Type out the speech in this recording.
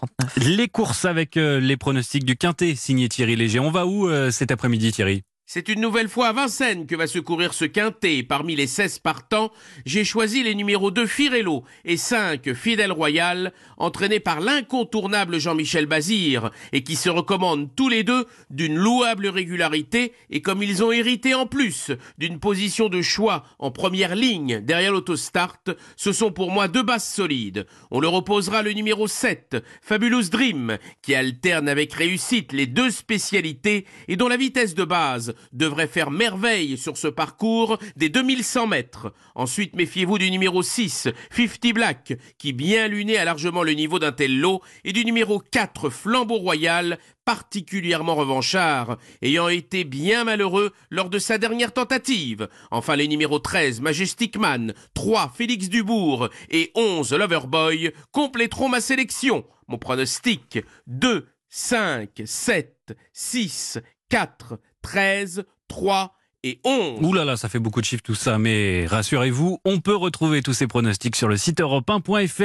39. Les courses avec les pronostics du Quintet, signé Thierry Léger. On va où cet après-midi, Thierry ? C'est une nouvelle fois à Vincennes que va se courir ce quintet. Parmi les 16 partants, j'ai choisi les numéros 2 Firello et 5 Fidèle Royal, entraînés par l'incontournable Jean-Michel Bazir, et qui se recommandent tous les deux d'une louable régularité, et comme ils ont hérité en plus d'une position de choix en première ligne derrière l'autostart, ce sont pour moi deux bases solides. On leur opposera le numéro 7, Fabulous Dream, qui alterne avec réussite les deux spécialités et dont la vitesse de base devrait faire merveille sur ce parcours des 2100 mètres. Ensuite, méfiez-vous du numéro 6, 50 Black, qui bien luné a largement le niveau d'un tel lot, et du numéro 4, Flambeau Royal, particulièrement revanchard, ayant été bien malheureux lors de sa dernière tentative. Enfin, les numéros 13, Majestic Man, 3, Félix Dubourg et 11, Loverboy, compléteront ma sélection. Mon pronostic, 2, 5, 7, 6, 4, 13, 3 et 11. Ouh là là, ça fait beaucoup de chiffres tout ça, mais rassurez-vous, on peut retrouver tous ces pronostics sur le site europe1.fr.